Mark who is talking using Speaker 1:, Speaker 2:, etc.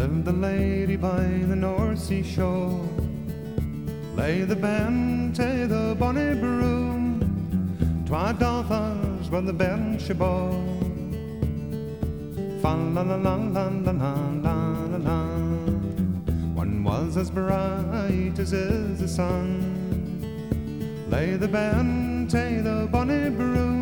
Speaker 1: lived the lady by the North Sea shore. Lay the bente, the bonny broom, twa dothers were the bench above. Fa la la la la la la la la la. One was as bright as is the sun. Lay the bente, the bonny broom,